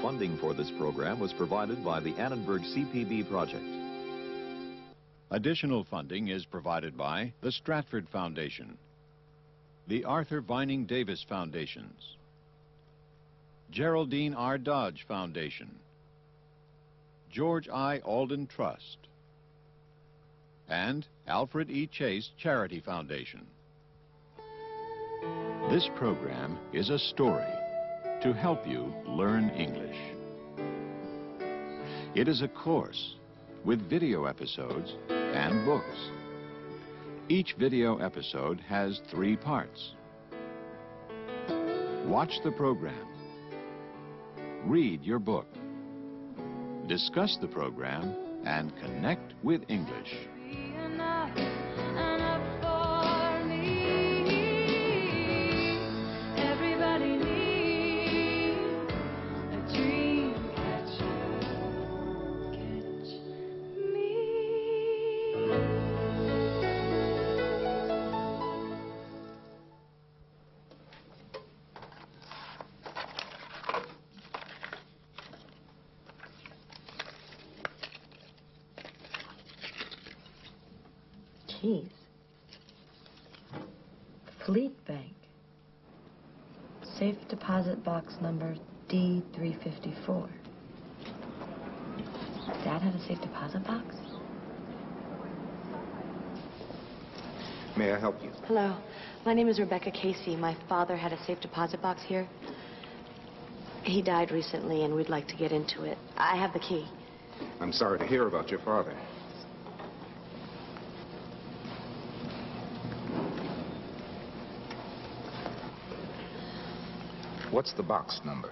funding for this program was provided by the Annenberg CPB project. Additional funding is provided by the Stratford Foundation, the Arthur Vining Davis Foundations, Geraldine R. Dodge Foundation, George I. Alden Trust, and Alfred E. Chase Charity Foundation. This program is a story to help you learn English. It is a course with video episodes and books. Each video episode has 3 parts. Watch the program. Read your book. Discuss the program and connect with English. Keys. Fleet Bank. Safe deposit box number D354. Dad had a safe deposit box? May I help you? Hello. My name is Rebecca Casey. My father had a safe deposit box here. He died recently, and we'd like to get into it. I have the key. I'm sorry to hear about your father. What's the box number?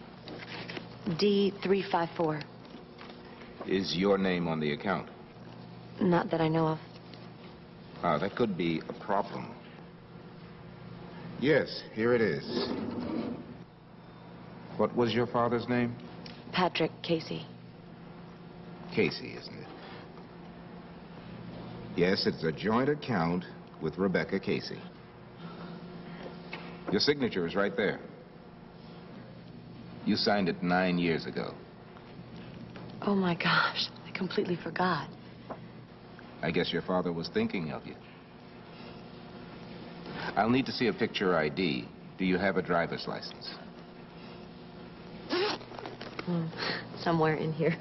D354. Is your name on the account? Not that I know of. That could be a problem. Yes, here it is. What was your father's name? Patrick Casey. Casey, isn't it? Yes, it's a joint account with Rebecca Casey. Your signature is right there. You signed it 9 years ago. Oh, my gosh. I completely forgot. I guess your father was thinking of you. I'll need to see a picture ID. Do you have a driver's license? Somewhere in here.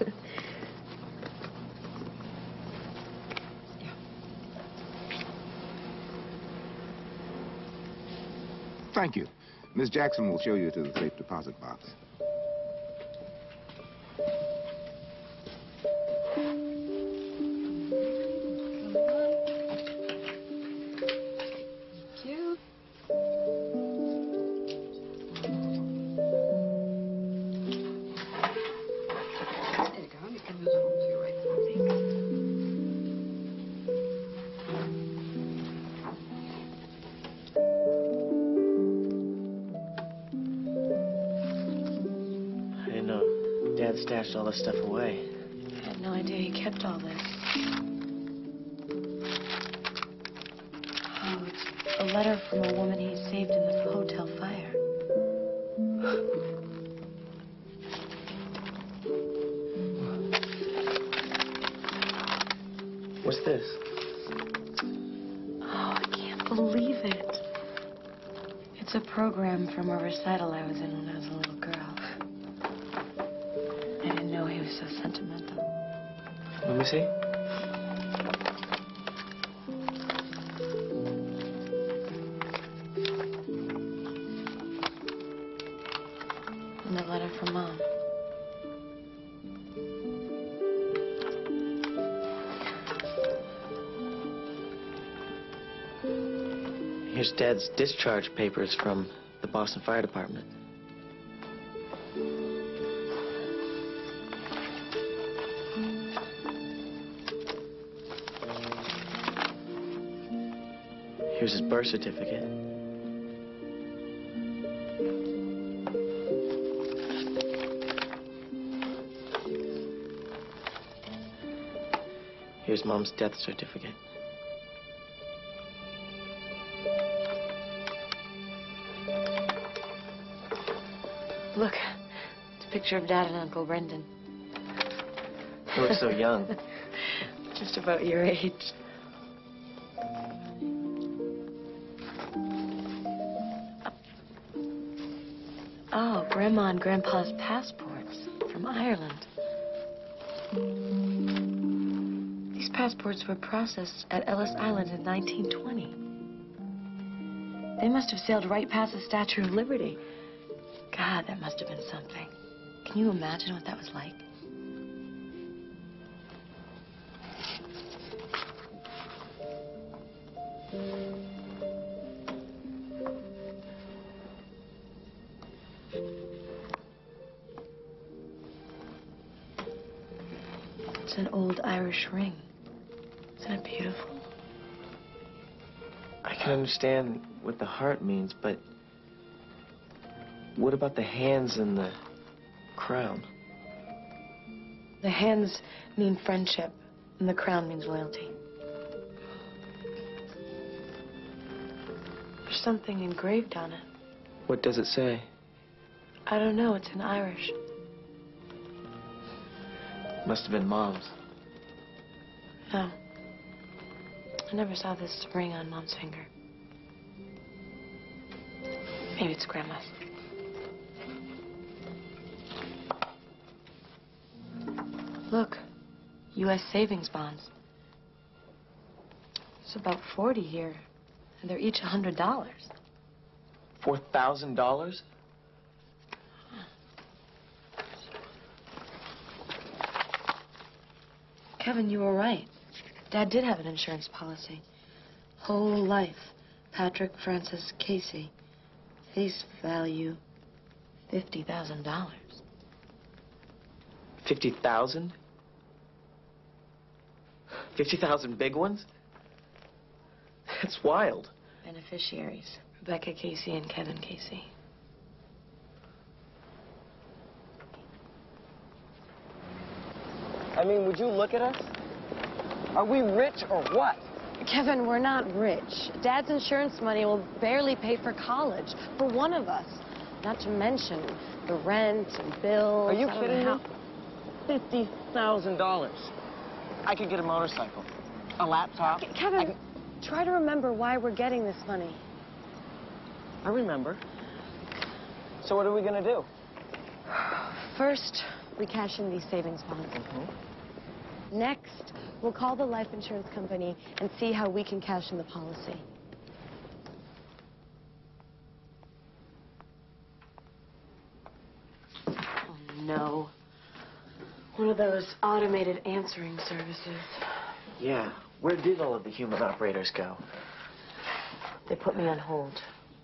Thank you. Miss Jackson will show you to the safe deposit box. Dad stashed all this stuff away. I had no idea he kept all this. Oh, it's a letter from a woman he saved in the hotel fire. What's this? Oh, I can't believe it. It's a program from a recital I was in when I was a little girl. I didn't know he was so sentimental. Let me see. And a letter from Mom. Here's Dad's discharge papers from the Boston Fire Department. Here's his birth certificate. Here's Mom's death certificate. Look, it's picture of Dad and Uncle Brendan. You look so young. Just about your age. Oh, Grandma and Grandpa's passports from Ireland. These passports were processed at Ellis Island in 1920. They must have sailed right past the Statue of Liberty. God, that must have been something. Can you imagine what that was like? It's an old Irish ring. Isn't it beautiful? I can understand what the heart means, but what about the hands and the crown? The hands mean friendship, and the crown means loyalty. There's something engraved on it. What does it say? I don't know, it's in Irish. Must have been Mom's. No. I never saw this ring on Mom's finger. Maybe it's Grandma's. Look, U.S. savings bonds. There's about 40 here, and they're each $100. $4,000? Kevin, you were right. Dad did have an insurance policy. Whole life. Patrick Francis Casey. Face value, $50,000. 50,000? 50,000 big ones? That's wild. Beneficiaries, Rebecca Casey and Kevin Casey. I mean, would you look at us? Are we rich or what? Kevin, we're not rich. Dad's insurance money will barely pay for college for one of us. Not to mention the rent and bills. Are you I don't kidding know me? $50,000. I could get a motorcycle, a laptop. Kevin, try to remember why we're getting this money. I remember. So what are we gonna do? First, we cash in these savings bonds. Next, we'll call the life insurance company and see how we can cash in the policy. Oh, no. One of those automated answering services. Yeah. Where did all of the human operators go? They put me on hold.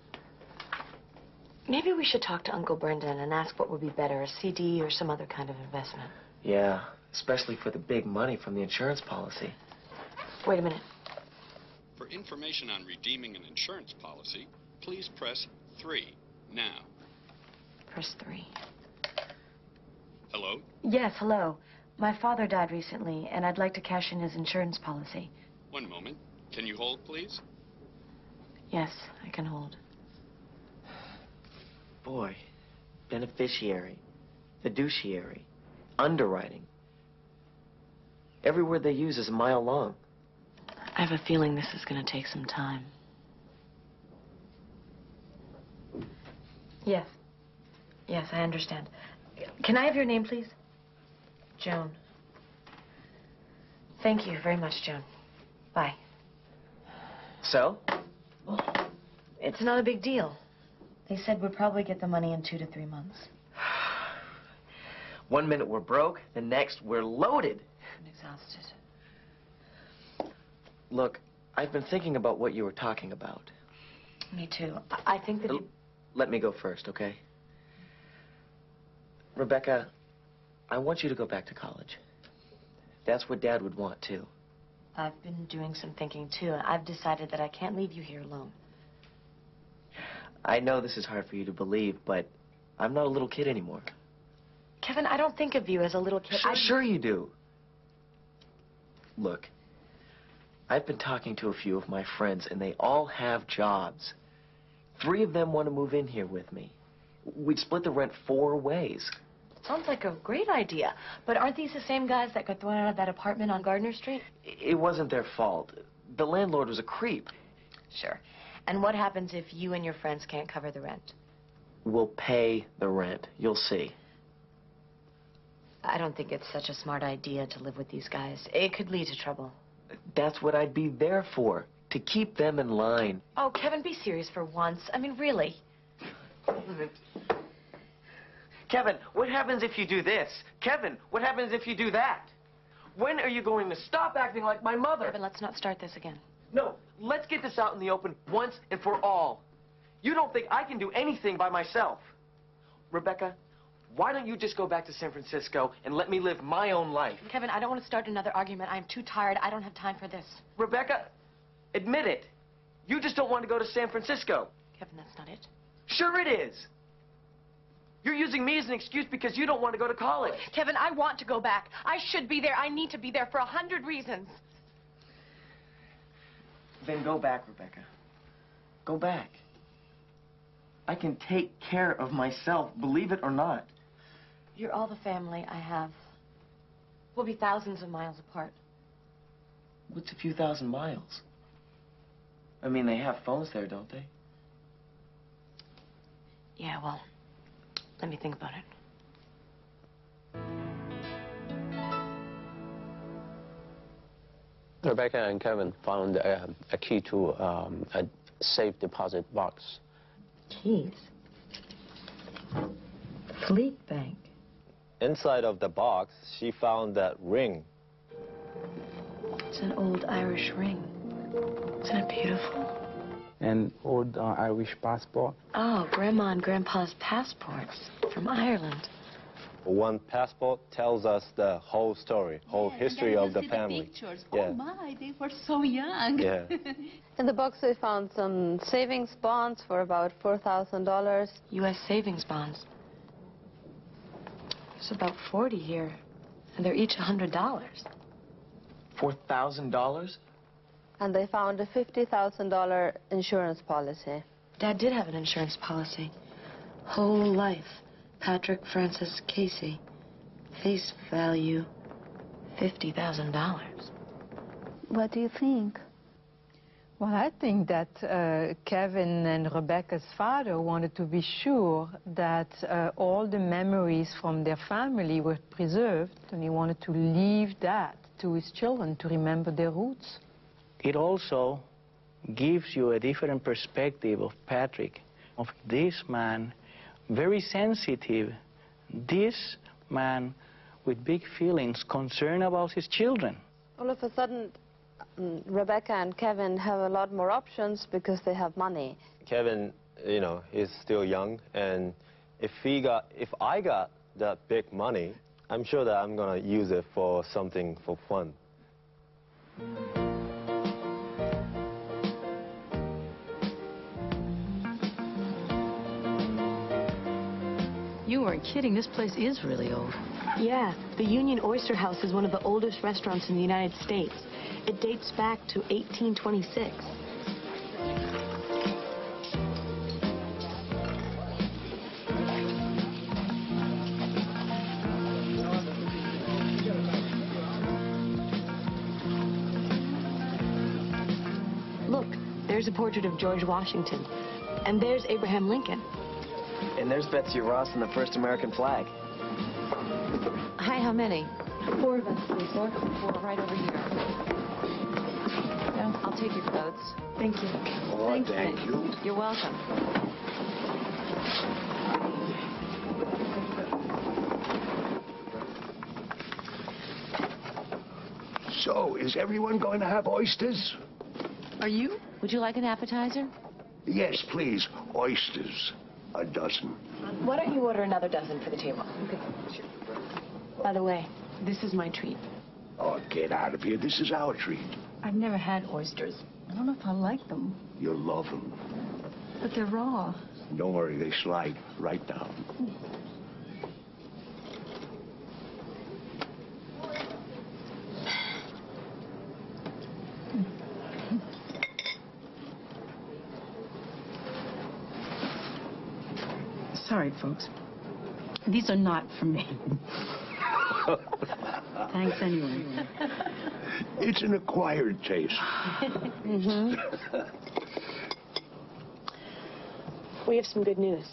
Maybe we should talk to Uncle Brendan and ask what would be better, a CD or some other kind of investment. Yeah, especially for the big money from the insurance policy. Wait a minute. For information on redeeming an insurance policy, please press 3 now. Press 3. Hello? Yes, hello. My father died recently, and I'd like to cash in his insurance policy. One moment. Can you hold, please? Yes, I can hold. Boy, beneficiary, fiduciary, underwriting. Every word they use is a mile long. I have a feeling this is going to take some time. Yes. Yes, I understand. Can I have your name, please? Joan. Thank you very much, Joan. Bye. So? It's not a big deal. They said we'd probably get the money in 2 to 3 months. 1 minute we're broke, the next we're loaded. I'm exhausted. Look, I've been thinking about what you were talking about. Me too. I think that Let me go first, okay? Rebecca, I want you to go back to college. That's what Dad would want, too. I've been doing some thinking, too, and I've decided that I can't leave you here alone. I know this is hard for you to believe, but I'm not a little kid anymore. Kevin, I don't think of you as a little kid. Sure you do. Look, I've been talking to a few of my friends, and they all have jobs. 3 of them want to move in here with me. We'd split the rent 4 ways. Sounds like a great idea. But aren't these the same guys that got thrown out of that apartment on Gardner Street? It wasn't their fault. The landlord was a creep. Sure. And what happens if you and your friends can't cover the rent? We'll pay the rent. You'll see. I don't think it's such a smart idea to live with these guys. It could lead to trouble. That's what I'd be there for, to keep them in line. Oh, Kevin, be serious for once. I mean, really. Kevin, what happens if you do this? Kevin, what happens if you do that? When are you going to stop acting like my mother? Kevin, let's not start this again. No, let's get this out in the open once and for all. You don't think I can do anything by myself. Rebecca, why don't you just go back to San Francisco and let me live my own life? Kevin, I don't want to start another argument. I'm too tired. I don't have time for this. Rebecca, admit it. You just don't want to go to San Francisco. Kevin, that's not it. Sure it is. You're using me as an excuse because you don't want to go to college. Kevin, I want to go back. I should be there. I need to be there for 100 reasons. Then go back, Rebecca. Go back. I can take care of myself, believe it or not. You're all the family I have. We'll be thousands of miles apart. What's a few thousand miles? I mean, they have phones there, don't they? Yeah, well, let me think about it. Rebecca and Kevin found a key to a safe deposit box. Keys? Fleet Bank. Inside of the box, she found that ring. It's an old Irish ring. Isn't it beautiful? An old Irish passport. Oh, Grandma and Grandpa's passports from Ireland. One passport tells us the whole story, whole history of the family. Pictures. Yeah. Oh my, they were so young. Yeah. In the box we found some savings bonds for about $4,000. U.S. savings bonds. There's about 40 here, and they're each $100. $4,000? And they found a $50,000 insurance policy. Dad did have an insurance policy. Whole life. Patrick Francis Casey. Face value, $50,000. What do you think? Well, I think that Kevin and Rebecca's father wanted to be sure that all the memories from their family were preserved, and he wanted to leave that to his children to remember their roots. It also gives you a different perspective of Patrick, of this man, very sensitive, this man with big feelings, concerned about his children. All of a sudden, Rebecca and Kevin have a lot more options because they have money. Kevin, you know, is still young, and if I got that big money, I'm sure that I'm gonna use it for something for fun. You weren't kidding. This place is really old. Yeah, the Union Oyster House is one of the oldest restaurants in the United States. It dates back to 1826. Look, there's a portrait of George Washington. And there's Abraham Lincoln. And there's Betsy Ross and the first American flag. Hi, how many? 4 of us, please. 4 right over here. I'll take your coats. Thank you. Oh, thank you. You're welcome. So, is everyone going to have oysters? Are you? Would you like an appetizer? Yes, please. Oysters. A dozen. Why don't you order another dozen for the table? Okay. Sure. By the way, this is my treat. Oh, get out of here. This is our treat. I've never had oysters. I don't know if I like them. You'll love them. But they're raw. Don't worry, they slide right down. Sorry, folks. These are not for me. Thanks anyway. It's an acquired taste. We have some good news.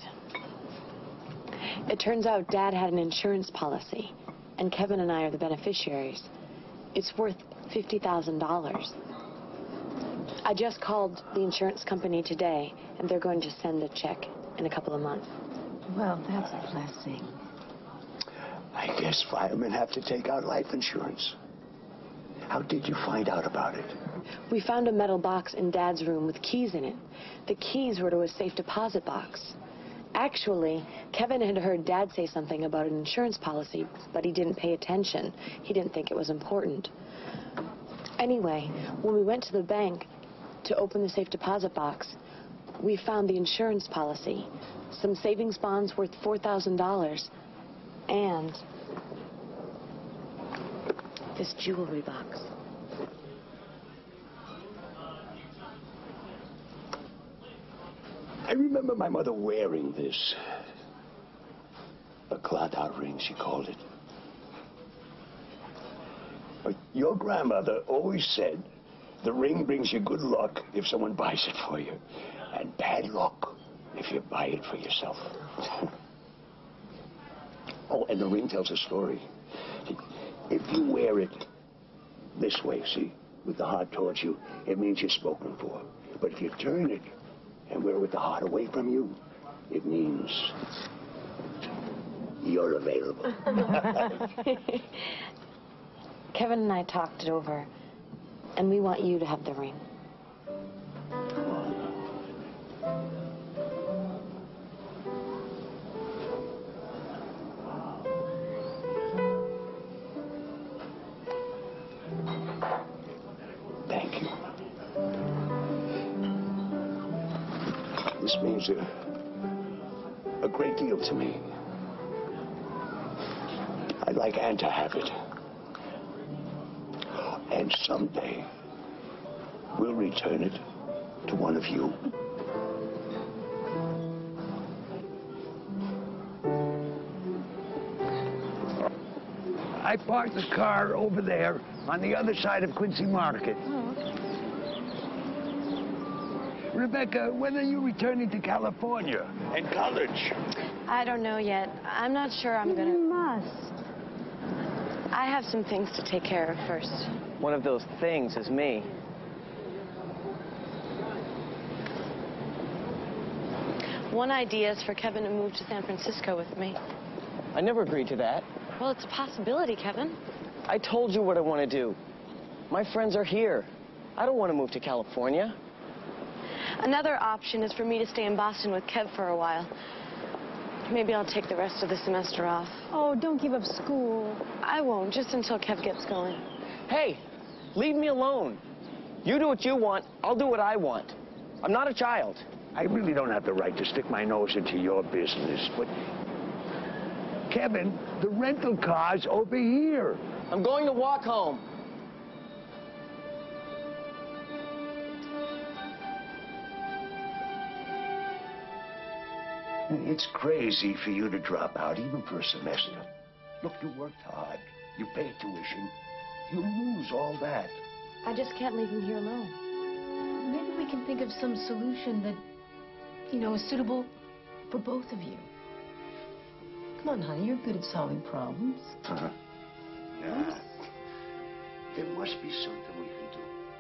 It turns out Dad had an insurance policy, and Kevin and I are the beneficiaries. It's worth $50,000. I just called the insurance company today, and they're going to send a check in a couple of months. Well, that's a blessing. I guess firemen have to take out life insurance. How did you find out about it? We found a metal box in Dad's room with keys in it. The keys were to a safe deposit box. Actually, Kevin had heard Dad say something about an insurance policy, but he didn't pay attention. He didn't think it was important. Anyway, when we went to the bank to open the safe deposit box, we found the insurance policy, some savings bonds worth $4,000, and this jewelry box. I remember my mother wearing this. A cloud-out ring, she called it. But your grandmother always said the ring brings you good luck if someone buys it for you, and bad luck if you buy it for yourself. Oh, and the ring tells a story. If you wear it this way, see, with the heart towards you, it means you're spoken for. But if you turn it and wear it with the heart away from you, it means you're available. Kevin and I talked it over, and we want you to have the ring. Thank you. This means a great deal to me. I'd like Anne to have it. And someday, we'll return it to one of you. I parked the car over there on the other side of Quincy Market. Rebecca, when are you returning to California and college? I don't know yet. I'm not sure I'm gonna... You must. I have some things to take care of first. One of those things is me. One idea is for Kevin to move to San Francisco with me. I never agreed to that. Well, it's a possibility, Kevin. I told you what I want to do. My friends are here. I don't want to move to California. Another option is for me to stay in Boston with Kev for a while. Maybe I'll take the rest of the semester off. Oh, don't give up school. I won't, just until Kev gets going. Hey, leave me alone. You do what you want, I'll do what I want. I'm not a child. I really don't have the right to stick my nose into your business, but... Kevin, the rental car's over here. I'm going to walk home. It's crazy for you to drop out, even for a semester. Look, you worked hard. You paid tuition. You lose all that. I just can't leave him here alone. Maybe we can think of some solution that, you know, is suitable for both of you. Come on, honey, you're good at solving problems. Yeah. There must be something we can do.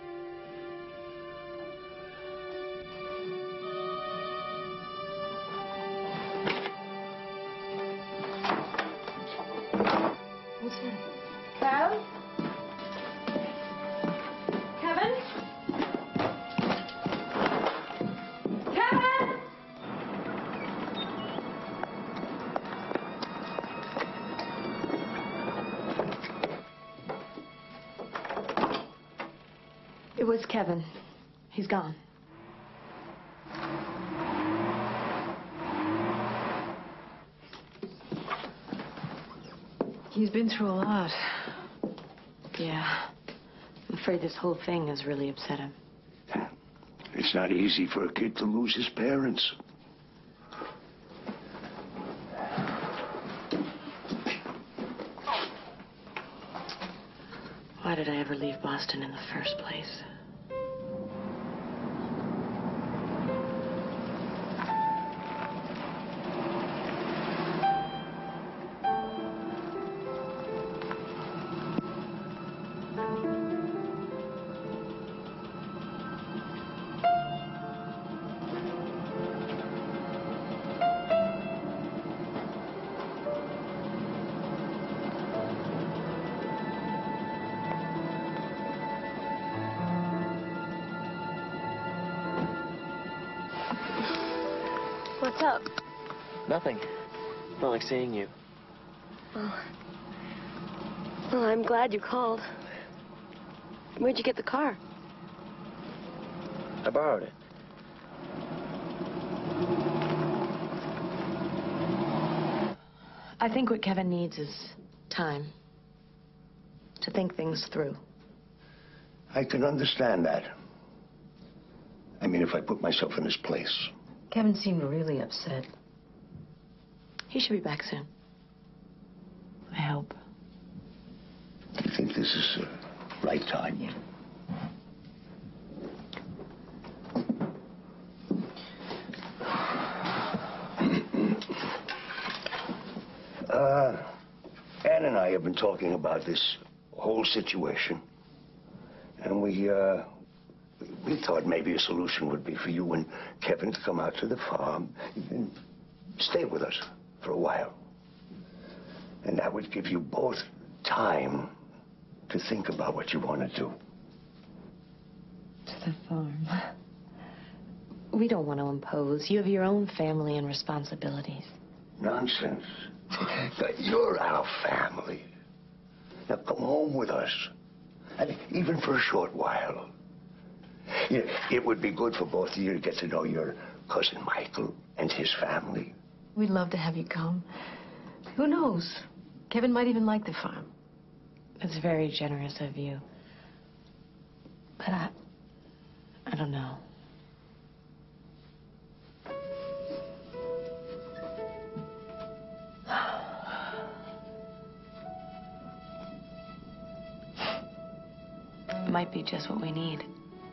What's that? Kev? Kevin? Kevin! It was Kevin. He's gone. He's been through a lot. Yeah. I'm afraid this whole thing has really upset him. It's not easy for a kid to lose his parents. Why did I ever leave Boston in the first place? What's up? Nothing. Not like seeing you. Oh. Well, I'm glad you called. Where'd you get the car? I borrowed it. I think what Kevin needs is time to think things through. I can understand that. I mean, if I put myself in his place. Kevin seemed really upset. He should be back soon. I hope. Do you think this is the right time? Yeah. Ann and I have been talking about this whole situation. And we thought maybe a solution would be for you and Kevin to come out to the farm and stay with us for a while. And that would give you both time to think about what you want to do. To the farm. We don't want to impose. You have your own family and responsibilities. Nonsense. You're our family. Now come home with us. I mean, even for a short while. It would be good for both of you to get to know your cousin Michael and his family. We'd love to have you come. Who knows? Kevin might even like the farm. It's very generous of you. But I don't know. It might be just what we need.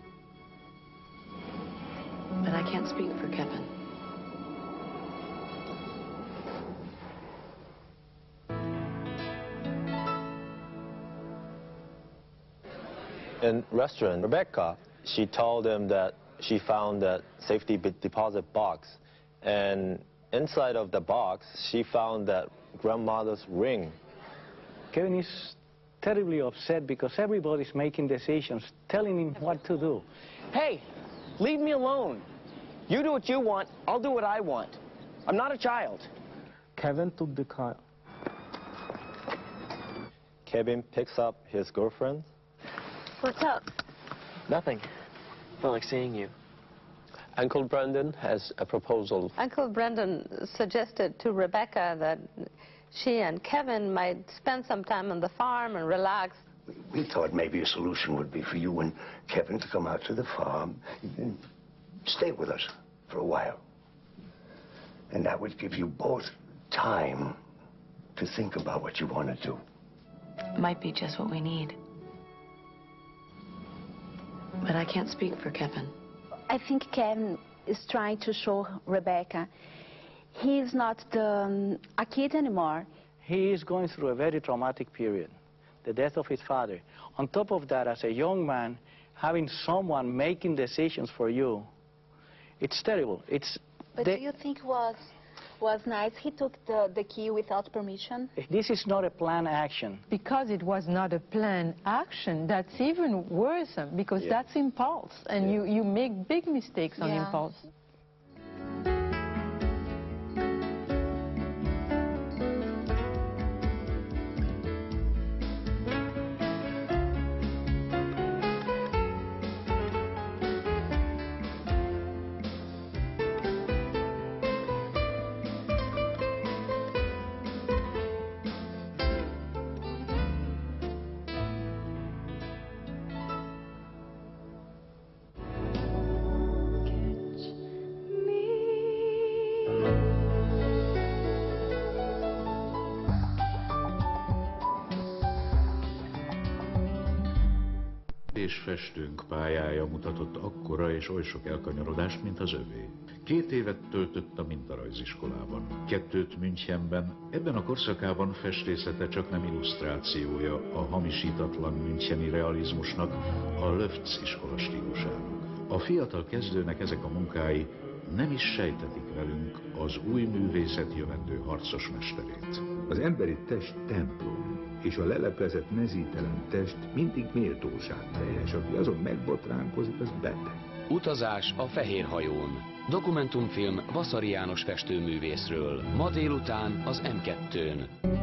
But I can't speak for Kevin. In restaurant, Rebecca, she told them that she found that safety deposit box. And inside of the box, she found that grandmother's ring. Kevin is terribly upset because everybody's making decisions, telling him what to do. Hey, leave me alone. You do what you want, I'll do what I want. I'm not a child. Kevin took the car. Kevin picks up his girlfriend. What's up? Nothing. Not like seeing you. Uncle Brendan has a proposal. Uncle Brendan suggested to Rebecca that she and Kevin might spend some time on the farm and relax. We thought maybe a solution would be for you and Kevin to come out to the farm and stay with us for a while. And that would give you both time to think about what you want to do. Might be just what we need. But I can't speak for Kevin. I think Kevin is trying to show Rebecca he's not a kid anymore. He is going through a very traumatic period, the death of his father. On top of that, as a young man, having someone making decisions for you, it's terrible. But do you think was nice? He took the key without permission? This is not a planned action. Because it was not a planned action, that's even worrisome, because that's impulse, and you make big mistakes on impulse. kevés festőnk pályája mutatott akkora és oly sok elkanyarodást, mint az övé. 2 évet töltött a mintarajziskolában, 2 Münchenben. Ebben a korszakában festészete csak nem illusztrációja a hamisítatlan müncheni realizmusnak, a Löfts iskola stílusának. A fiatal kezdőnek ezek a munkái nem is sejtetik velünk az új művészet jövendő harcos mesterét. Az emberi test templom, és a leleplezett mezítelen test mindig méltóságteljes, aki azon megbotránkozik, az beteg. Utazás a fehér hajón. Dokumentumfilm Vasari János festőművészről. Ma délután az M2-n.